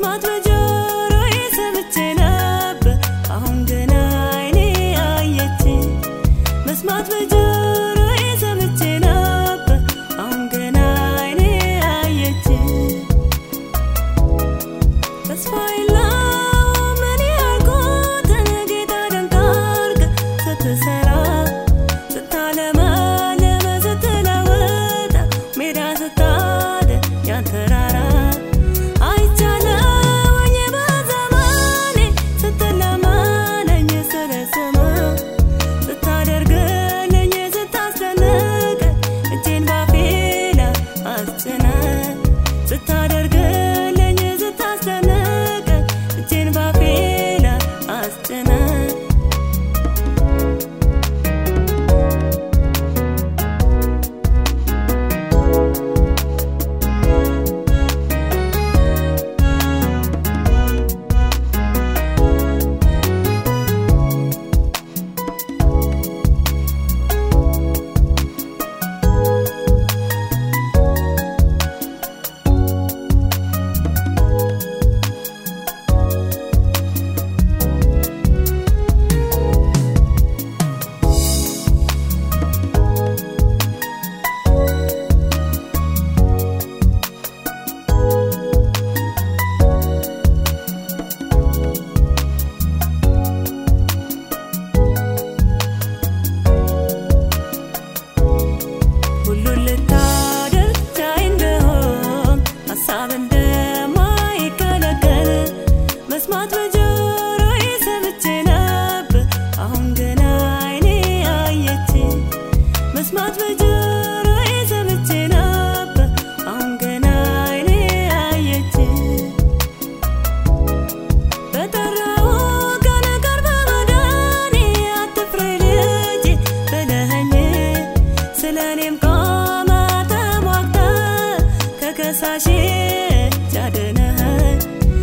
መስማት በጆሮዬ ሰምቼ ነበር አሁን ግን አይኔ አየች መስማት በጆሮዬ ሰምቼ ነበር አሁን ግን አይኔ አየች ተስፋ የለውም እኔ ያልኩትን ጌታ ድንቅ አድርገህ ስትሰራ ስታለመልም ስትለውጥ ሜዳ ስታድን ያን ተራራ አይቻለሁኝ በዘመኔ ስትለመነኝ ስለ ስምህ ስታደርግልኝ ስታስደንቀኝ እጄን ባፌ ላይ አስጭነህ ስታደርግልኝ ስታስደንቀኝ እጄን ባፌ ላይ አስጭነህ መስማት በጆሮዬ ሰምቼ ነበር አሁን ግን አይኔ አየች መስማት በጆሮዬ ሰምቼ ነበር አሁን ግን አይኔ አየች በጠራሁ ቀን ቀርበህ ወደኔ አትፍሪ ልጄ ብለኸኝ ስለኔም ቆመህ ተሟግተህ ከከሳሼ እጅ አድነኸኝ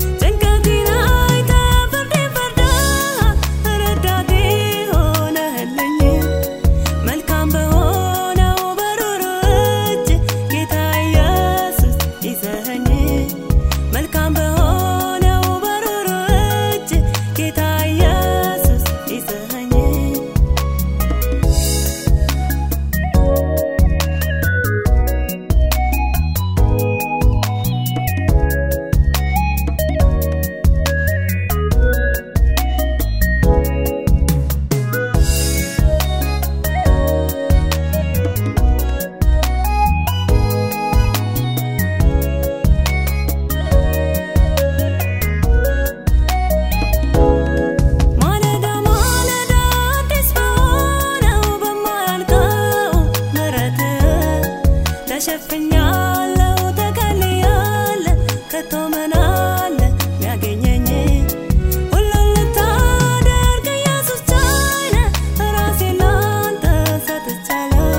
ተሸፍኛለሁ ተከልያለሁ ከቶ ምን አለ ሚያገኘኝ ሁሉን ልታደርግ ኢየሱስ ቻለ ራሴን ላንተ ሰጥቻለሁ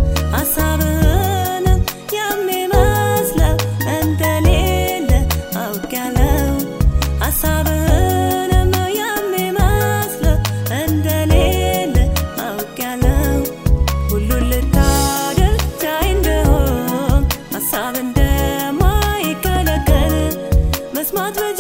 ሐሳብህንም የሚመስለው እንደሌለ አውቄያለሁ ሐሳብህንም የሚመስለው እንደሌለ አውቄያለሁ ሁሉን ልታደርግ ቻይ እንደሆንክ ሐሳብ እንደማይከለከል መስማት